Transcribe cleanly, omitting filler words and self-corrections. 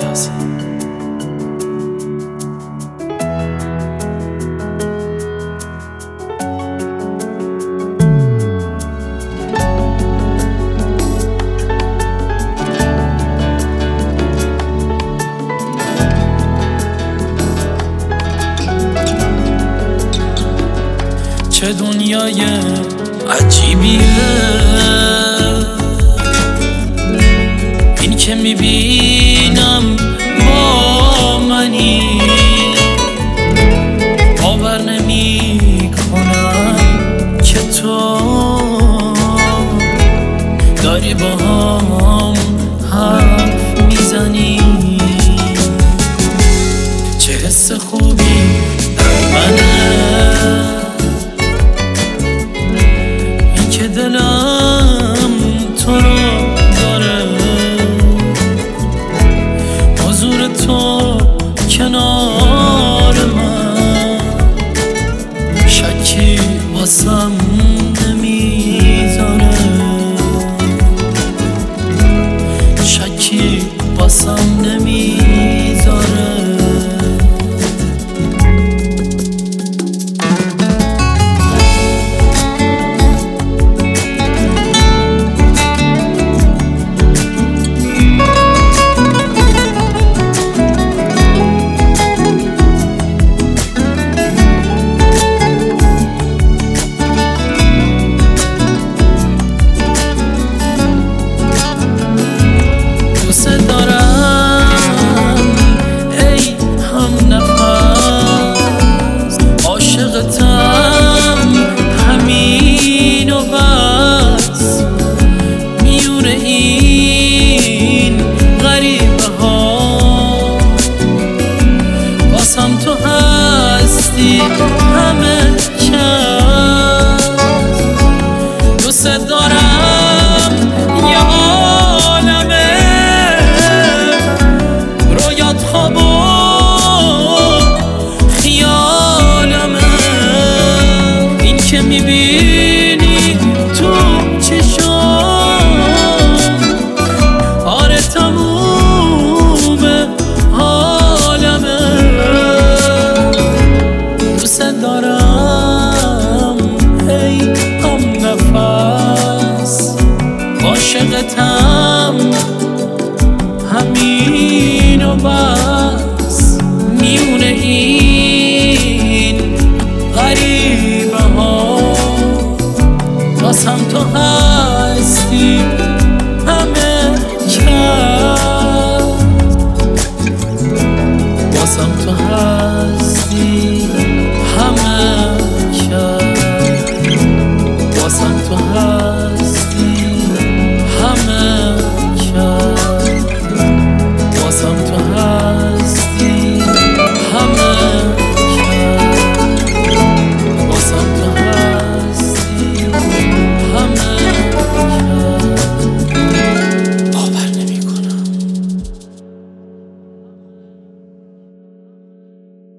بندازه. چه دنیای عجیبیه این که میبینم با منی، باور نمی کنم که تو داری با هم حرف میزنی. چه حس خوبی در منه که دلم تو رو داره، حضور تو کنار من شکی واسم نمیذاره، شکی واسم نمیذاره. همین و بس میون این غریبه ها واسم تو هستی همه کس. دوست دارم یه عالمه رویات خواب و خیالمه، این که میبینی تو چشام آره تموم حالمه. دوست دارم ای هم نفس، عاشقتم همین و بس.